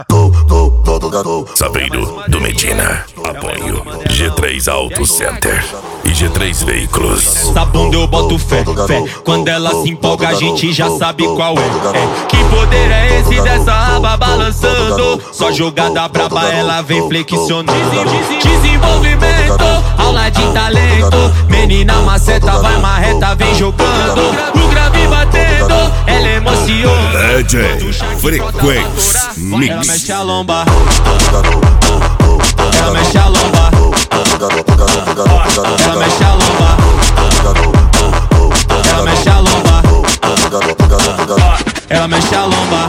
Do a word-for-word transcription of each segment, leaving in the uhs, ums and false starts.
Saveiro do Medina, apoio G três Auto Center e G três Veículos. Essa bunda eu boto fé, fé. Quando ela se empolga a gente já sabe qual é, é. Que poder é esse dessa aba balançando? Só jogada braba ela vem flexionando. Desenvolvimento, aula de talento. Menina maceta vai marreta, vem jogando. O grave batendo, ela emociona. D J Frequência Mix. Ela mexe a lomba, ela mexe a lomba, ela mexe a lomba, ela mexe a lomba, ela mexe a lomba.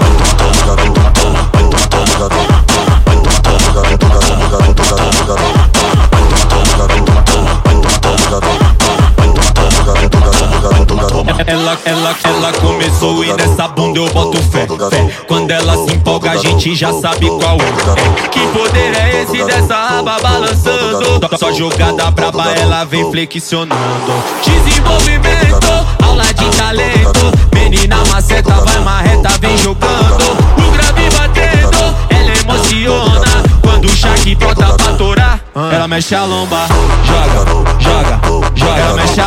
Ela, ela, ela começou e nessa bunda eu boto fé, fé. Quando ela se empolga a gente já sabe qual é. Que poder é esse dessa aba balançando? Só jogada braba ela vem flexionando. Desenvolvimento, aula de talento. Menina maceta vai marreta, vem jogando. O grave batendo, ela emociona. Quando o Shaq bota pra torar, ela mexe a lomba, joga, joga, joga. Ela mexe